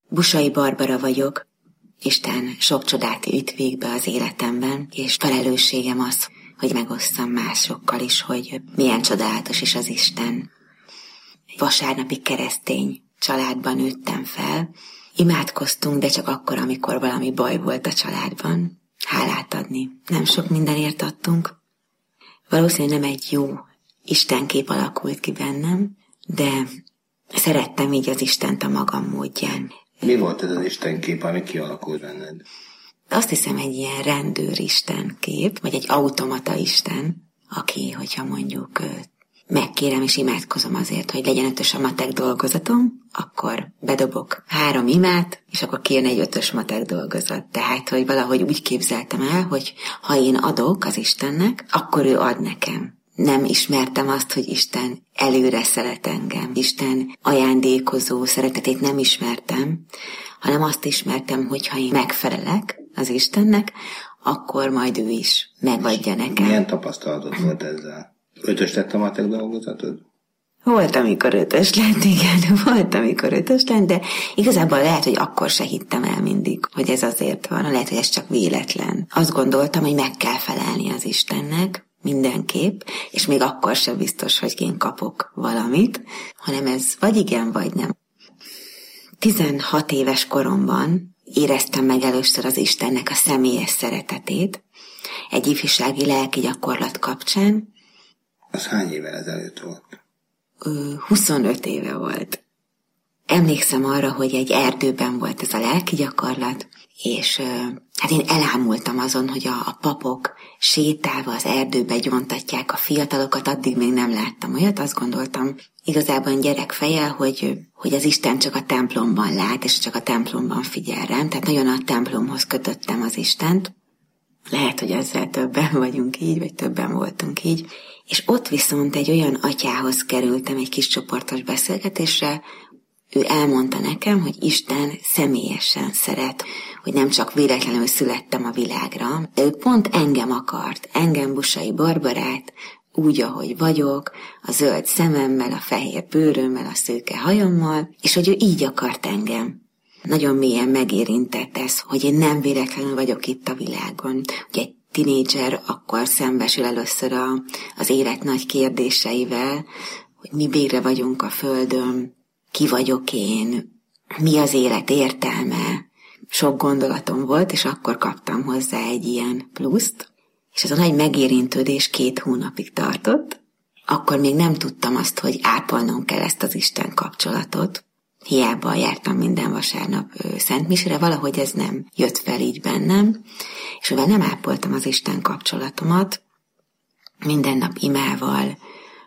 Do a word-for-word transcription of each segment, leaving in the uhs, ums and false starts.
Busai Barbara vagyok. Isten sok csodát vitt végbe az életemben, és felelősségem az, hogy megosszam másokkal is, hogy milyen csodálatos is az Isten. Vasárnapi keresztény családban nőttem fel. Imádkoztunk, de csak akkor, amikor valami baj volt a családban. Hálát adni. Nem sok mindenért adtunk. Valószínűleg nem egy jó istenkép alakult ki bennem, de szerettem így az Istent a magam módján. Mi volt ez az istenkép, ami kialakult benned? Azt hiszem egy ilyen rendőr istenkép, vagy egy automata isten, aki, hogyha mondjuk megkérem és imádkozom azért, hogy legyen ötös a matek dolgozatom, akkor bedobok három imát, és akkor kijön egy ötös matek dolgozat. Tehát, hogy valahogy úgy képzeltem el, hogy ha én adok az Istennek, akkor ő ad nekem. Nem ismertem azt, hogy Isten előre szeret engem. Isten ajándékozó szeretetét nem ismertem, hanem azt ismertem, hogy ha én megfelelek az Istennek, akkor majd ő is megadja nekem. Milyen tapasztalatod volt ezzel? Ötös lett a matek dolgozatod? Volt, amikor ötös lett, igen, volt, amikor ötös lett, de igazából lehet, hogy akkor se hittem el mindig, hogy ez azért van, lehet, hogy ez csak véletlen. Azt gondoltam, hogy meg kell felelni az Istennek, mindenképp, és még akkor sem biztos, hogy én kapok valamit, hanem ez vagy igen, vagy nem. tizenhat éves koromban éreztem meg először az Istennek a személyes szeretetét, egy ifjúsági lelki gyakorlat kapcsán. Az hány évvel ezelőtt volt? huszonöt éve volt. Emlékszem arra, hogy egy erdőben volt ez a lelki gyakorlat, és hát én elámultam azon, hogy a, a papok sétálva az erdőbe gyontatják a fiatalokat, addig még nem láttam olyat, azt gondoltam igazából gyerek fejjel, hogy, hogy az Isten csak a templomban lát, és csak a templomban figyel rám, tehát nagyon a templomhoz kötöttem az Istent. Lehet, hogy ezzel többen vagyunk így, vagy többen voltunk így. És ott viszont egy olyan atyához kerültem egy kis csoportos beszélgetésre, ő elmondta nekem, hogy Isten személyesen szeret, hogy nem csak véletlenül születtem a világra, de ő pont engem akart, engem Busai Barbarát, úgy, ahogy vagyok, a zöld szememmel, a fehér bőrömmel, a szőke hajammal, és hogy ő így akart engem. Nagyon mélyen megérintett ez, hogy én nem véletlenül vagyok itt a világon. Ugye egy tinédzser akkor szembesül először a, az élet nagy kérdéseivel, hogy mi végre vagyunk a földön, ki vagyok én, mi az élet értelme. Sok gondolatom volt, és akkor kaptam hozzá egy ilyen pluszt, és ez a nagy megérintődés két hónapig tartott. Akkor még nem tudtam azt, hogy ápolnom kell ezt az Isten kapcsolatot. Hiába jártam minden vasárnap szentmisére, valahogy ez nem jött fel így bennem, és mivel nem ápoltam az Isten kapcsolatomat, minden nap imával,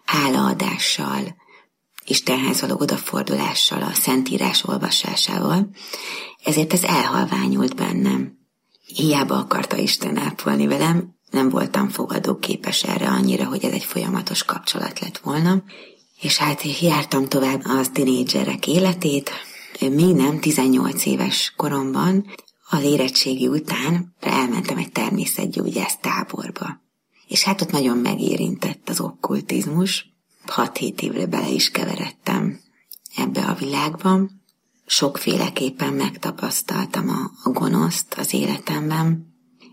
hálaadással, Istenhez való odafordulással, a Szentírás olvasásával, ezért ez elhalványult bennem. Hiába akarta Isten ápolni velem, nem voltam fogadóképes erre annyira, hogy ez egy folyamatos kapcsolat lett volna, és hát jártam tovább az tinédzserek életét, még nem tizennyolc éves koromban, az érettségi után elmentem egy természetgyógyász táborba. És hát ott nagyon megérintett az okkultizmus, hat-hét évre bele is keveredtem ebbe a világban. Sokféleképpen megtapasztaltam a, a gonoszt az életemben,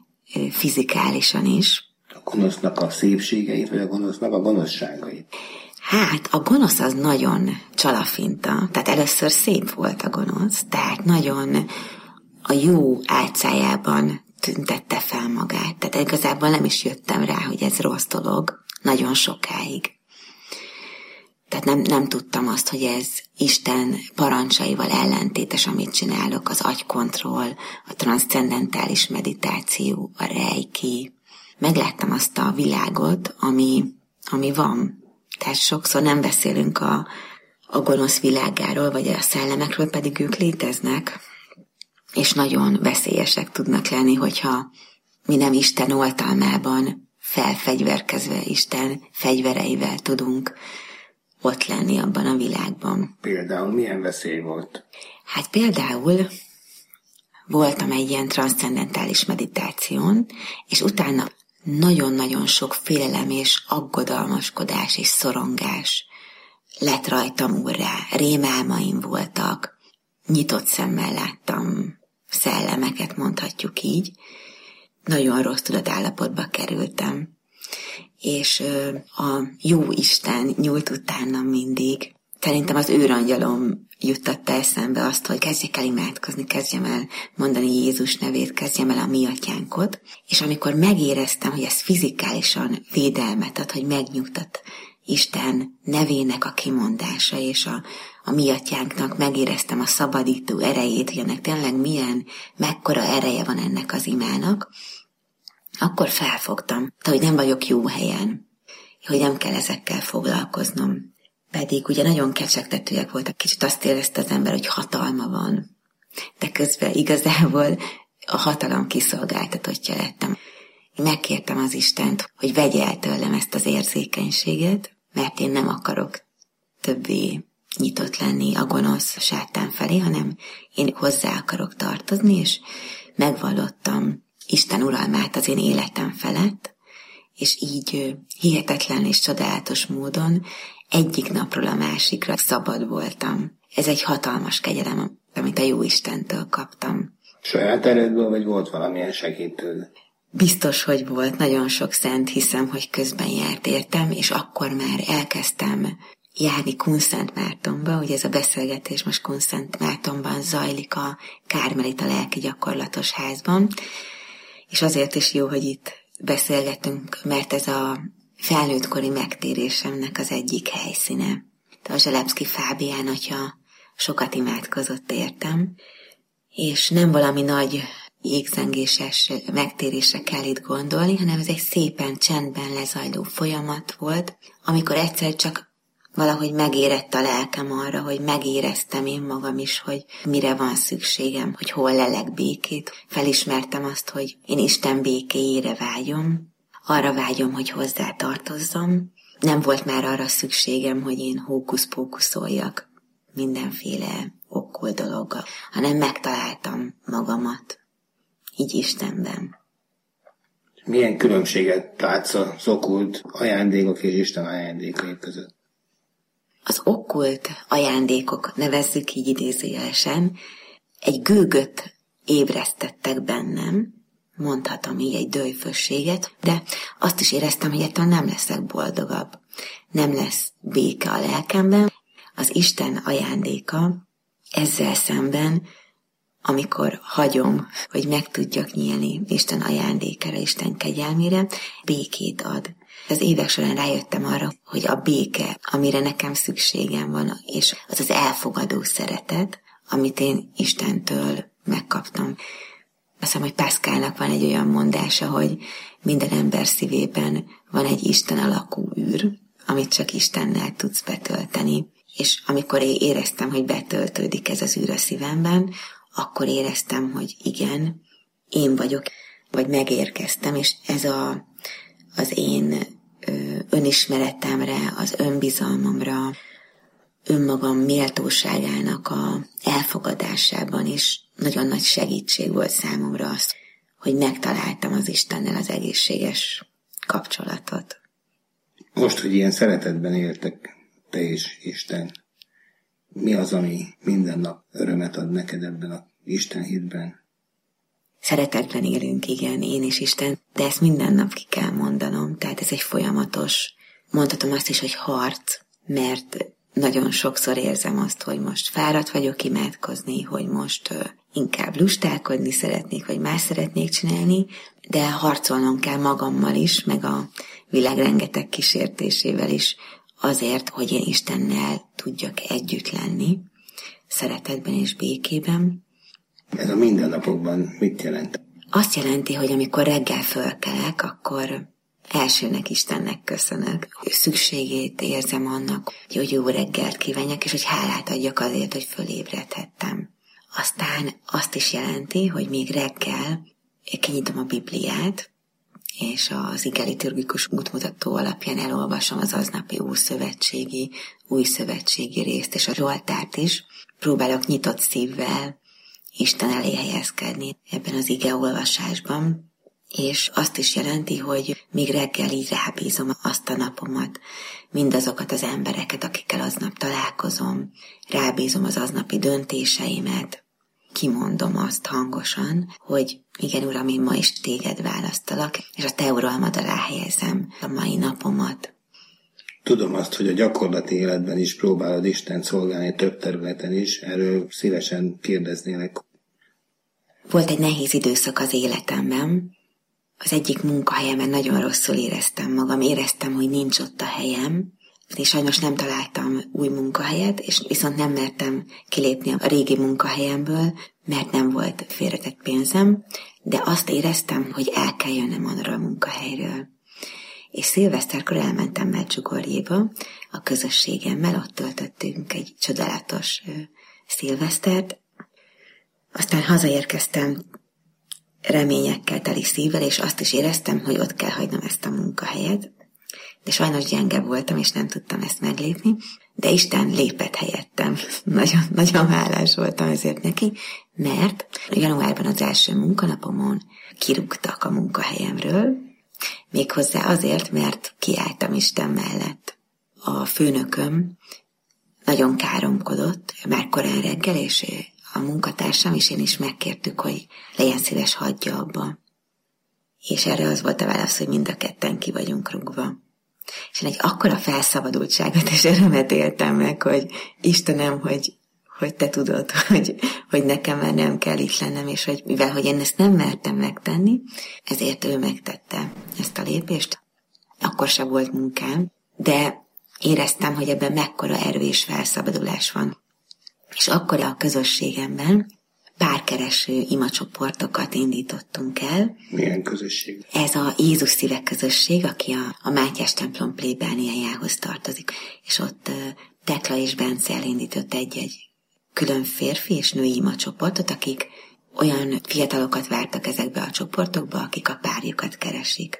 fizikálisan is. A gonosznak a szépségeit, vagy a gonosznak a gonoszságait? Hát, a gonosz az nagyon csalafinta, tehát először szép volt a gonosz, tehát nagyon a jó álcájában tüntette fel magát, tehát igazából nem is jöttem rá, hogy ez rossz dolog, nagyon sokáig. Tehát nem, nem tudtam azt, hogy ez Isten parancsaival ellentétes, amit csinálok, az agykontroll, a transzcendentális meditáció, a reiki. Megláttam azt a világot, ami, ami van. Tehát sokszor nem beszélünk a, a gonosz világáról, vagy a szellemekről, pedig ők léteznek, és nagyon veszélyesek tudnak lenni, hogyha mi nem Isten oltalmában felfegyverkezve, Isten fegyvereivel tudunk ott lenni abban a világban. Például milyen veszély volt? Hát például voltam egy ilyen transzcendentális meditáción, és utána nagyon-nagyon sok félelem és aggodalmaskodás és szorongás lett rajtam úrrá. Rémálmaim voltak, nyitott szemmel láttam szellemeket, mondhatjuk így. Nagyon rossz tudatállapotba kerültem. És a jó Isten nyúlt utánam mindig. Szerintem az őrangyalom juttatta eszembe azt, hogy kezdjek el imádkozni, kezdjem el mondani Jézus nevét, kezdjem el a mi atyánkot. És amikor megéreztem, hogy ez fizikálisan védelmet ad, hogy megnyugtat Isten nevének a kimondása, és a, a mi atyánknak megéreztem a szabadító erejét, hogy ennek tényleg milyen, mekkora ereje van ennek az imának, akkor felfogtam, hogy nem vagyok jó helyen, hogy nem kell ezekkel foglalkoznom. Pedig ugye nagyon kecsegtetőek voltak, kicsit azt érezte az ember, hogy hatalma van, de közben igazából a hatalom kiszolgáltatottja lettem. Én megkértem az Istent, hogy vegye el tőlem ezt az érzékenységet, mert én nem akarok többé nyitott lenni a gonosz sátán felé, hanem én hozzá akarok tartozni, és megvallottam Isten uralmát az én életem felett, és így hihetetlen és csodálatos módon egyik napról a másikra szabad voltam. Ez egy hatalmas kegyelem, amit a jó Istentől kaptam. Saját erődből, vagy volt valamilyen segítő? Biztos, hogy volt, nagyon sok szent, hiszem, hogy közben járt értem, és akkor már elkezdtem járni Kunszentmártonba, ugye ez a beszélgetés most Kunszentmártonban zajlik a Kármelita lelki gyakorlatos házban, és azért is jó, hogy itt beszélgetünk, mert ez a felnőttkori megtérésemnek az egyik helyszíne. A Zselebszky Fábián atya sokat imádkozott értem, és nem valami nagy jégzengéses megtérésre kell itt gondolni, hanem ez egy szépen csendben lezajló folyamat volt, amikor egyszer csak valahogy megérett a lelkem arra, hogy megéreztem én magam is, hogy mire van szükségem, hogy hol lelek békét. Felismertem azt, hogy én Isten békéjére vágyom, arra vágyom, hogy hozzá tartozzam. Nem volt már arra szükségem, hogy én hókusz-pókuszoljak mindenféle okkul dologgal, hanem megtaláltam magamat, így Istenben. Milyen különbséget látsz az okkult ajándékok és Isten ajándékai között? Az okkult ajándékok, nevezzük így idézőjelesen, egy gőgöt ébresztettek bennem, mondhatom így egy döjfösséget, de azt is éreztem, hogy ettől nem leszek boldogabb. Nem lesz béke a lelkemben. Az Isten ajándéka ezzel szemben, amikor hagyom, hogy meg tudjak nyílni Isten ajándékára, Isten kegyelmére, békét ad. Az évek során rájöttem arra, hogy a béke, amire nekem szükségem van, és az az elfogadó szeretet, amit én Istentől megkaptam. Azt hiszem, hogy Pascalnak van egy olyan mondása, hogy minden ember szívében van egy Isten alakú űr, amit csak Istennel tudsz betölteni. És amikor én éreztem, hogy betöltődik ez az űr a szívemben, akkor éreztem, hogy igen, én vagyok, vagy megérkeztem, és ez a, az én ö, önismeretemre, az önbizalmamra, önmagam méltóságának a elfogadásában is nagyon nagy segítség volt számomra az, hogy megtaláltam az Istennel az egészséges kapcsolatot. Most, hogy ilyen szeretetben éltek te és Isten, mi az, ami minden nap örömet ad neked ebben az Isten hitben? Szeretetben élünk, igen, én és Isten, de ezt minden nap ki kell mondanom, tehát ez egy folyamatos, mondhatom azt is, hogy harc, mert nagyon sokszor érzem azt, hogy most fáradt vagyok imádkozni, hogy most uh, inkább lustálkodni szeretnék, vagy más szeretnék csinálni, de harcolnom kell magammal is, meg a világ rengeteg kísértésével is, azért, hogy én Istennel tudjak együtt lenni, szeretetben és békében. Ez a mindennapokban mit jelent? Azt jelenti, hogy amikor reggel fölkelek, akkor elsőnek Istennek köszönök. Szükségét érzem annak, hogy jó reggelt kívánjak, és hogy hálát adjak azért, hogy fölébredhettem. Aztán azt is jelenti, hogy még reggel kinyitom a Bibliát, és az ige liturgikus útmutató alapján elolvasom az aznapi ószövetségi, újszövetségi részt, és a Zsoltárt is. Próbálok nyitott szívvel Isten elé helyezkedni ebben az ige olvasásban, és azt is jelenti, hogy még reggel így rábízom azt a napomat, mindazokat az embereket, akikkel aznap találkozom, rábízom az aznapi döntéseimet, kimondom azt hangosan, hogy igen, Uram, én ma is téged választalak, és a te uralmad alá helyezem a mai napomat. Tudom azt, hogy a gyakorlati életben is próbálod Istent szolgálni több területen is, erről szívesen kérdeznélek. Volt egy nehéz időszak az életemben. Az egyik munkahelyemen nagyon rosszul éreztem magam, éreztem, hogy nincs ott a helyem, és sajnos nem találtam új munkahelyet, és viszont nem mertem kilépni a régi munkahelyemből, mert nem volt félretett pénzem, de azt éreztem, hogy el kell jönnöm arra a munkahelyről. És szilveszterkor elmentem Medjugorjéba a közösségemmel, ott töltöttünk egy csodálatos szilvesztert. Aztán hazaérkeztem reményekkel teli szívvel, és azt is éreztem, hogy ott kell hagynom ezt a munkahelyet. De sajnos gyenge voltam, és nem tudtam ezt meglépni, de Isten lépett helyettem. Nagyon, nagyon hálás voltam ezért neki, mert januárban az első munkanapomon kirúgtak a munkahelyemről, méghozzá azért, mert kiálltam Isten mellett. A főnököm nagyon káromkodott, már korán reggel, és a munkatársam és én is megkértük, hogy legyen szíves, hagyja abba. És erre az volt a válasz, hogy mind a ketten ki vagyunk rúgva. És én egy akkora felszabadultságot és örömet éltem meg, hogy Istenem, hogy, hogy te tudod, hogy, hogy nekem már nem kell itt lennem, és hogy mivel hogy én ezt nem mertem megtenni, ezért ő megtette ezt a lépést. Akkor sem volt munkám, de éreztem, hogy ebben mekkora erő és felszabadulás van. És akkor a közösségemben párkereső imacsoportokat indítottunk el. Milyen közösség? Ez a Jézus Szíve közösség, aki a, a Mátyás templom plébániájához tartozik. És ott uh, Tekla és Bence elindított egy-egy külön férfi és női imacsoportot, akik olyan fiatalokat vártak ezekbe a csoportokba, akik a párjukat keresik.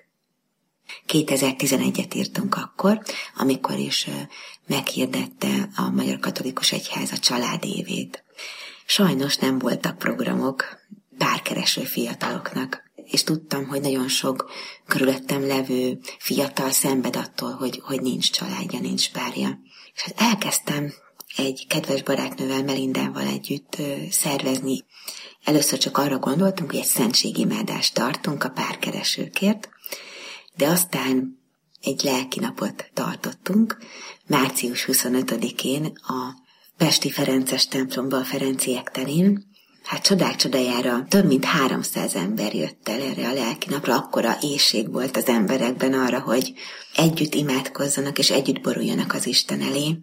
kétezer-tizenegyet írtunk akkor, amikor is uh, meghirdette a Magyar Katolikus Egyház a család évét. Sajnos nem voltak programok párkereső fiataloknak, és tudtam, hogy nagyon sok körülöttem levő fiatal szenved attól, hogy, hogy nincs családja, nincs párja. És hát elkezdtem egy kedves barátnővel, Melindával együtt szervezni. Először csak arra gondoltunk, hogy egy szentségimádást tartunk a párkeresőkért, de aztán egy lelkinapot tartottunk, március huszonötödikén a Pesti Ferences templomba, a Ferenciek terén. Hát csodák csodájára több mint háromszáz ember jött el erre a lelkinapra, akkora éhség volt az emberekben arra, hogy együtt imádkozzanak és együtt boruljanak az Isten elé.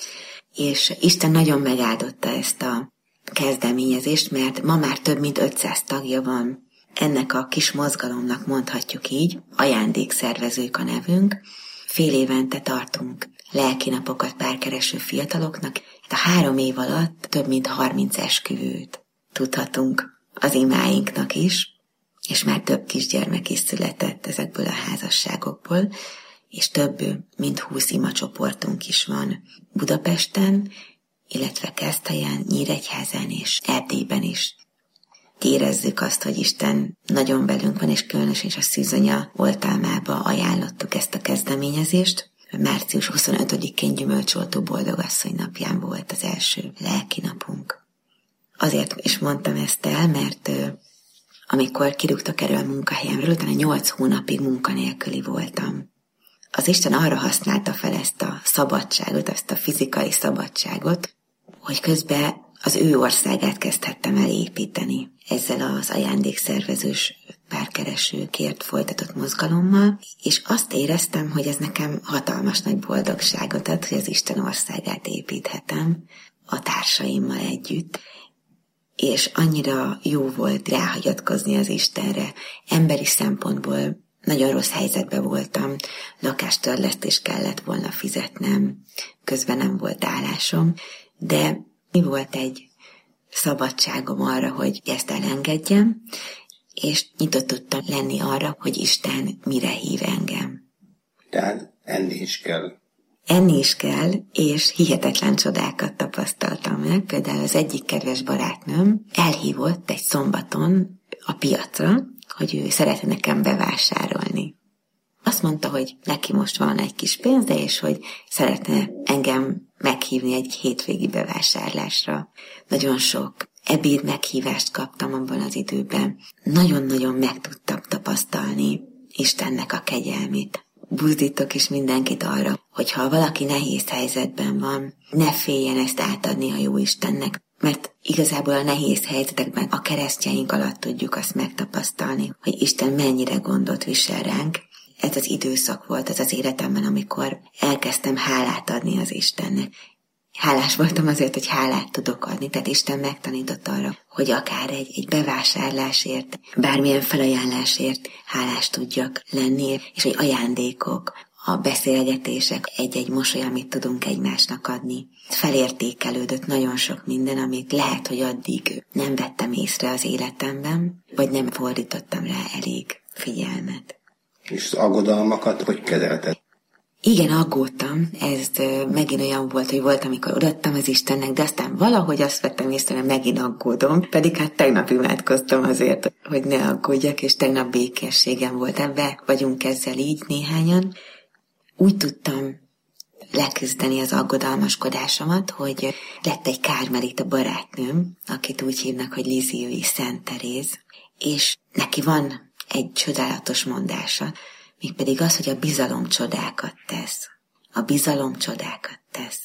És Isten nagyon megáldotta ezt a kezdeményezést, mert ma már több mint ötszáz tagja van. Ennek a kis mozgalomnak mondhatjuk így, ajándékszervezők a nevünk. Fél évente tartunk lelkinapokat párkereső fiataloknak. A három év alatt több mint harminc esküvőt tudhatunk az imáinknak is, és már több kisgyermek is született ezekből a házasságokból, és több mint húsz imacsoportunk is van Budapesten, illetve Keszthelyen, Nyíregyházán és Erdélyben is. Érezzük azt, hogy Isten nagyon velünk van, és különösen is a Szűzanya oltalmába ajánlottuk ezt a kezdeményezést. március huszonötödikén Gyümölcsoltó Boldogasszony napján volt az első lelkinapunk. Azért is mondtam ezt el, mert amikor kirúgtak erről a munkahelyemről, utána nyolc hónapig munkanélküli voltam. Az Isten arra használta fel ezt a szabadságot, ezt a fizikai szabadságot, hogy közben az ő országát kezdhettem el építeni ezzel az ajándékszervezős párkeresőkért folytatott mozgalommal, és azt éreztem, hogy ez nekem hatalmas nagy boldogságot ad, hogy az Isten országát építhetem a társaimmal együtt, és annyira jó volt ráhagyatkozni az Istenre. Emberi szempontból nagyon rossz helyzetben voltam, lakástörlesztést kellett volna fizetnem, közben nem volt állásom, de mi volt egy szabadságom arra, hogy ezt elengedjem, és nyitott tudtam lenni arra, hogy Isten mire hív engem. Tehát enni is kell. Enni is kell, és hihetetlen csodákat tapasztaltam meg. Például az egyik kedves barátnőm elhívott egy szombaton a piacra, hogy ő szeretne nekem bevásárolni. Azt mondta, hogy neki most van egy kis pénze, és hogy szeretne engem meghívni egy hétvégi bevásárlásra. Nagyon sok ebéd meghívást kaptam abban az időben. Nagyon-nagyon meg tudtam tapasztalni Istennek a kegyelmét. Buzdítok is mindenkit arra, hogy ha valaki nehéz helyzetben van, ne féljen ezt átadni a jó Istennek, mert igazából a nehéz helyzetekben a keresztjeink alatt tudjuk azt megtapasztalni, hogy Isten mennyire gondot visel ránk. Ez az időszak volt az az életemben, amikor elkezdtem hálát adni az Istennek. Hálás voltam azért, hogy hálát tudok adni, tehát Isten megtanított arra, hogy akár egy, egy bevásárlásért, bármilyen felajánlásért hálás tudjak lenni, és hogy ajándékok, a beszélgetések, egy-egy mosoly, amit tudunk egymásnak adni. Felértékelődött nagyon sok minden, amit lehet, hogy addig nem vettem észre az életemben, vagy nem fordítottam rá elég figyelmet. És az aggodalmakat hogy kezelted? Igen, aggódtam. Ez megint olyan volt, hogy volt, amikor odaadtam az Istennek, de aztán valahogy azt vettem észre, hogy megint aggódom. Pedig hát tegnap imádkoztam azért, hogy ne aggódjak, és tegnap békességem volt. Ebbe vagyunk ezzel így néhányan. Úgy tudtam leküzdeni az aggodalmaskodásomat, hogy lett egy kármelita barátnőm, akit úgy hívnak, hogy Liziői Szent Teréz, és neki van egy csodálatos mondása, mégpedig az, hogy a bizalom csodákat tesz. A bizalom csodákat tesz.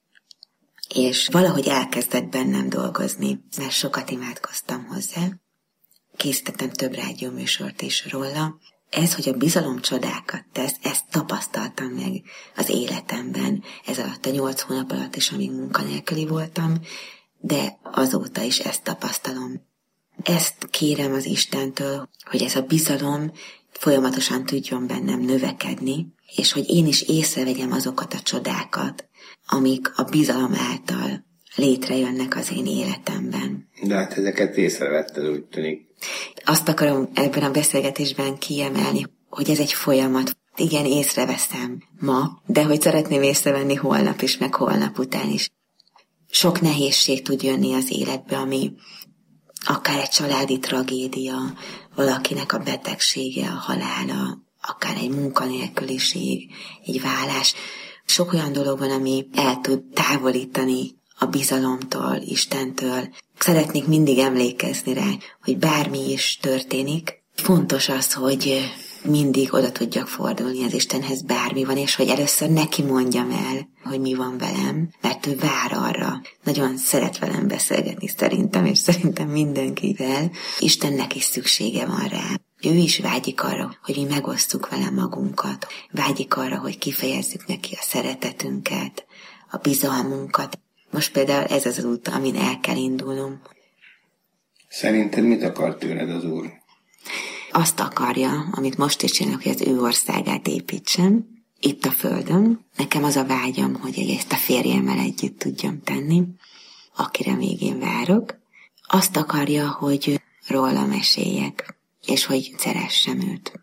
És valahogy elkezdett bennem dolgozni, mert sokat imádkoztam hozzá. Készítettem több rádióműsort is róla. Ez, hogy a bizalom csodákat tesz, ezt tapasztaltam meg az életemben, ez alatt a nyolc hónap alatt is, amíg munkanélküli voltam, de azóta is ezt tapasztalom. Ezt kérem az Istentől, hogy ez a bizalom folyamatosan tudjon bennem növekedni, és hogy én is észrevegyem azokat a csodákat, amik a bizalom által létrejönnek az én életemben. De hát ezeket észrevetted, úgy tűnik. Azt akarom ebben a beszélgetésben kiemelni, hogy ez egy folyamat. Igen, észreveszem ma, de hogy szeretném észrevenni holnap is, meg holnap után is. Sok nehézség tud jönni az életbe, ami akár egy családi tragédia, valakinek a betegsége, a halála, akár egy munkanélküliség, egy válás. Sok olyan dolog van, ami el tud távolítani a bizalomtól, Istentől. Szeretnék mindig emlékezni rá, hogy bármi is történik, fontos az, hogy mindig oda tudjak fordulni az Istenhez, bármi van, és hogy először neki mondjam el, hogy mi van velem, mert ő vár arra. Nagyon szeret velem beszélgetni szerintem, és szerintem mindenkivel. Istennek is szüksége van rá. Ő is vágyik arra, hogy mi megosztjuk vele magunkat. Vágyik arra, hogy kifejezzük neki a szeretetünket, a bizalmunkat. Most például ez az út, amin el kell indulnom. Szerinted mit akar tőled az Úr? Azt akarja, amit most is csinálok, hogy az ő országát építsem, itt a földön. Nekem az a vágyam, hogy ezt a férjemmel együtt tudjam tenni, akire még én várok. Azt akarja, hogy róla meséljek, és hogy szeressem őt.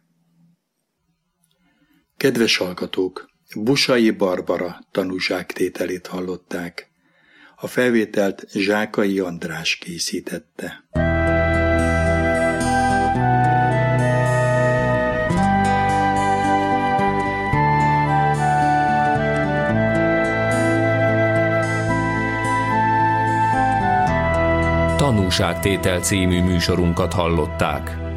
Kedves hallgatók, Busai Barbara tanúságtételét hallották. A felvételt Zsákai András készítette. Tanúságtétel című műsorunkat hallották.